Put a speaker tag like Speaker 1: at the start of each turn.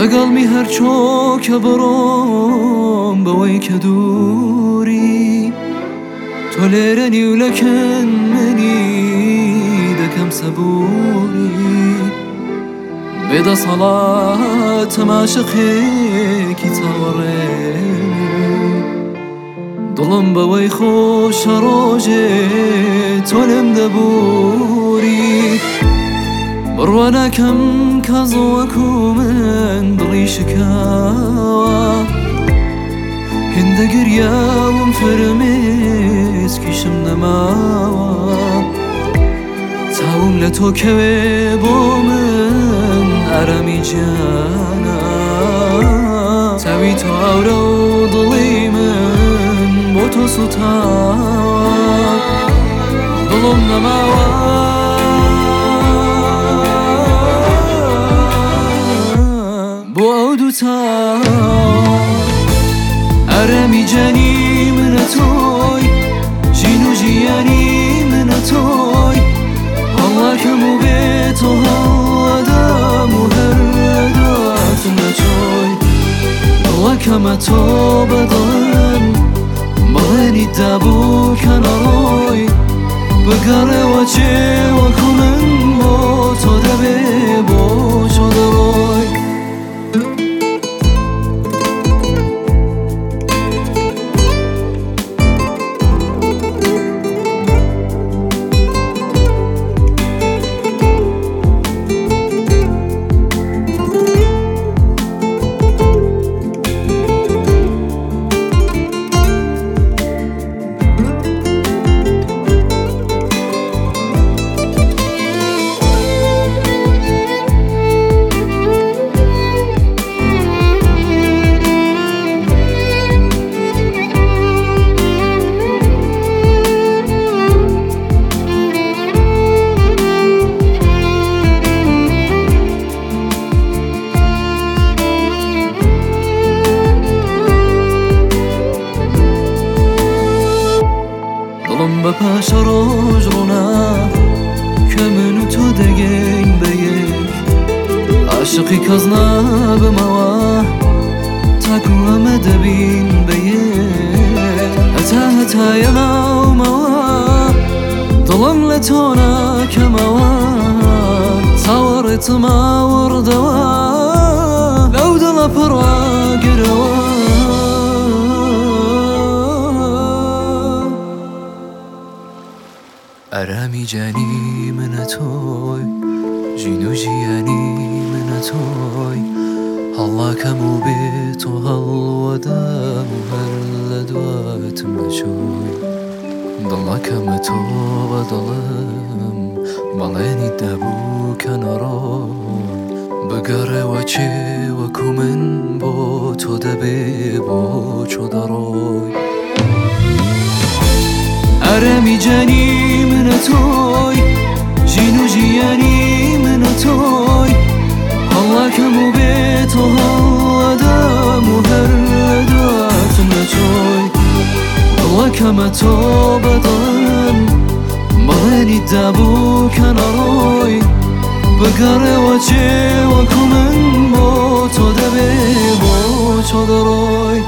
Speaker 1: لەگەڵمی هەر چۆکە بڕۆم بەوەی کە دووری تۆ لێرەنی و لەکەن منی دەکەم سەبووری بێدەسەڵات تەماشەقێکی چاوەڕێم دڵم بەوەی خۆشە ڕۆژێ تۆ لێم دەبووری بڕوا ناکەم کەس وەکو من دڵی شکاوە هێندە گریاوم فرمێسکیشم نەماوە چاوم لە تۆ کەوێ بۆ من ئارامی گیانە چاوی تۆ ئاورە و دڵی من بۆ تۆ سوتاوە دڵم نەماوە بۆ ئەو دووتا ئارامی جانی منە تۆی ژین و ژیانی منە تۆی هەڵاکەم و بێتۆ هەڵەدەم و هەر لەداتم نەچۆی دڵەکەمە تۆ بەدڵم بەڵێنی دابوو کەنەڕۆی بگەڕێوە چێ وەکو من بۆ تۆ دەبێ بۆ چۆ دەڕۆی بە پاشە ڕۆژ ڕوونا کە من و تۆ دەگەین بە یەک عاشقی کەس نابمەوە تاکو ئەمە دەبین بە یەک هەتایە ناومەوە دڵم لە تۆ ناکەمەوە چاوەڕێتم ئاوەڕدەوە لەو دڵە پڕواگرەوە ئارامی جانی منە تۆی ژین و ژیانی منە تۆی هەڵاکەم و بێت و هەڵوەدەم و هەر لە دواتم نەچۆی دڵەکەمە تۆ بەدڵم بەڵێنی دەبوو کەنەڕۆی بگەڕێوە چێ وەکو من بۆ تۆ دەبێ بۆ چۆ دەڕۆی ئارامی جانی منە تۆی ژین و ژیانی منە تۆی هەڵاکەم و بێت و هەڵەدەم و هەر لەدواتم نەچۆی دڵەکەمە تۆ بەدڵم بەڵێنی دابوو کەنەڕۆی بگەڕێوە چێ وەکو من بۆ تۆ دەبێ بۆ چۆ دەڕۆی